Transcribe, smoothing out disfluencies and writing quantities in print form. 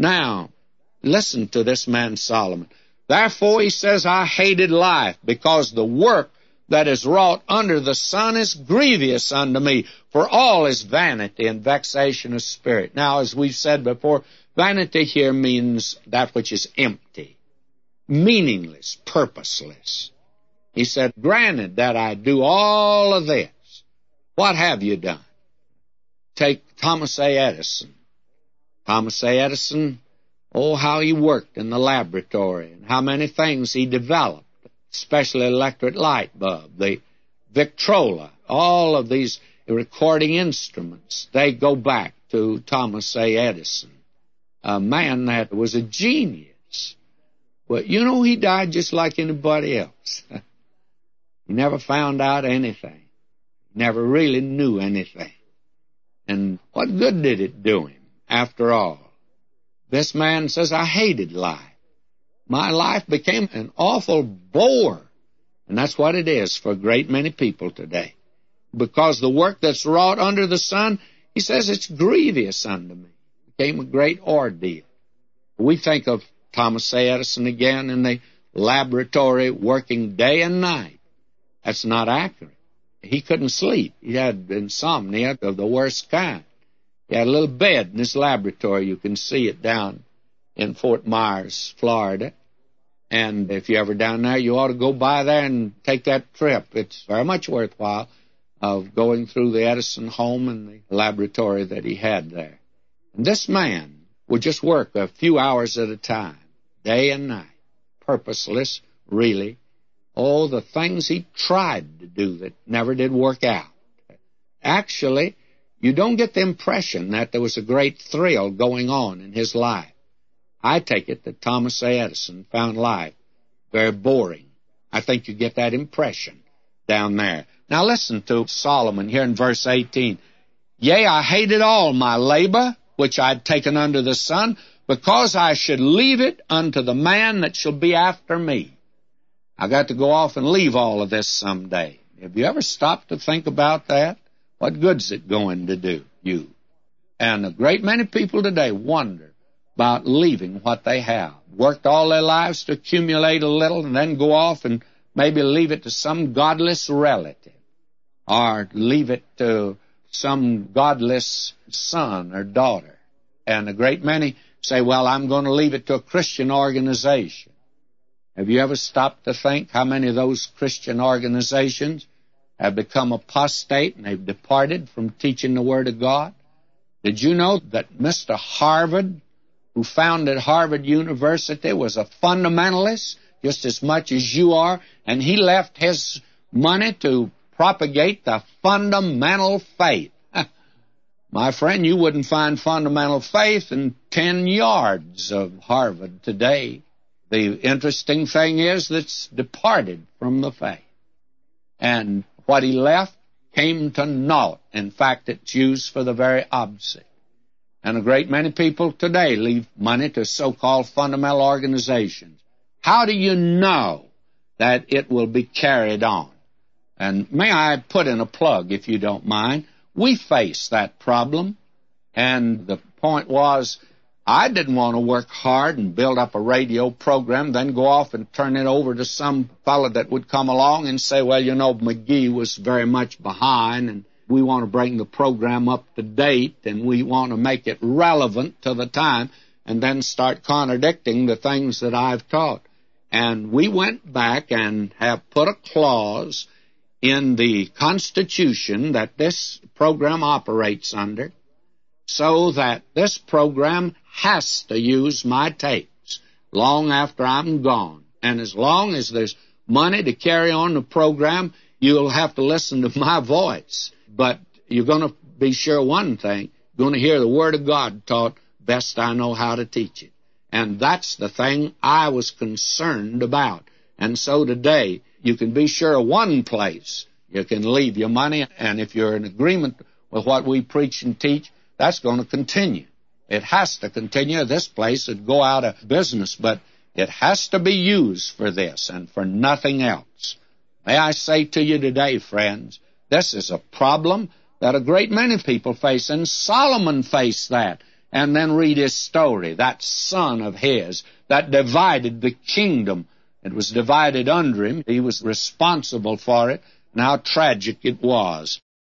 Now, listen to this man Solomon. Therefore, he says, I hated life, because the work that is wrought under the sun is grievous unto me, for all is vanity and vexation of spirit. Now, as we've said before, vanity here means that which is empty, meaningless, purposeless. He said, granted that I do all of this, what have you done? Take Thomas A. Edison. Thomas A. Edison, oh, how he worked in the laboratory and how many things he developed, especially electric light bulb, the Victrola, all of these recording instruments, they go back to Thomas A. Edison, a man that was a genius. But, you know, he died just like anybody else. He never found out anything. Never really knew anything. And what good did it do him, after all? This man says, I hated life. My life became an awful bore. And that's what it is for a great many people today. Because the work that's wrought under the sun, he says, it's grievous unto me. It became a great ordeal. We think of Thomas A. Edison again in the laboratory working day and night. That's not accurate. He couldn't sleep. He had insomnia of the worst kind. He had a little bed in his laboratory. You can see it down in Fort Myers, Florida. And if you're ever down there, you ought to go by there and take that trip. It's very much worthwhile of going through the Edison home and the laboratory that he had there. And this man would just work a few hours at a time, day and night, purposeless, really. Oh, the things he tried to do that never did work out. Actually, you don't get the impression that there was a great thrill going on in his life. I take it that Thomas A. Edison found life very boring. I think you get that impression down there. Now listen to Solomon here in verse 18. Yea, I hated all my labor, which I had taken under the sun, because I should leave it unto the man that shall be after me. I got to go off and leave all of this someday. Have you ever stopped to think about that? What good's it going to do you? And a great many people today wonder about leaving what they have. Worked all their lives to accumulate a little and then go off and maybe leave it to some godless relative or leave it to some godless son or daughter. And a great many say, well, I'm going to leave it to a Christian organization. Have you ever stopped to think how many of those Christian organizations have become apostate and they've departed from teaching the Word of God? Did you know that Mr. Harvard, who founded Harvard University, was a fundamentalist just as much as you are, and he left his money to propagate the fundamental faith? My friend, you wouldn't find fundamental faith in 10 yards of Harvard today. The interesting thing is that it's departed from the faith. And what he left came to naught. In fact, it's used for the very opposite. And a great many people today leave money to so-called fundamental organizations. How do you know that it will be carried on? And may I put in a plug, if you don't mind? We face that problem. And the point was, I didn't want to work hard and build up a radio program, then go off and turn it over to some fellow that would come along and say, well, you know, McGee was very much behind, and we want to bring the program up to date, and we want to make it relevant to the time, and then start contradicting the things that I've taught. And we went back and have put a clause in the Constitution that this program operates under, so that this program has to use my tapes long after I'm gone. And as long as there's money to carry on the program, you'll have to listen to my voice. But you're going to be sure one thing, you're going to hear the Word of God taught best I know how to teach it. And that's the thing I was concerned about. And so today, you can be sure of one place you can leave your money, and if you're in agreement with what we preach and teach, that's going to continue. It has to continue. This place would go out of business, but it has to be used for this and for nothing else. May I say to you today, friends, this is a problem that a great many people face, and Solomon faced that. and then read his story, that son of his that divided the kingdom. It was divided under him. He was responsible for it, and how tragic it was.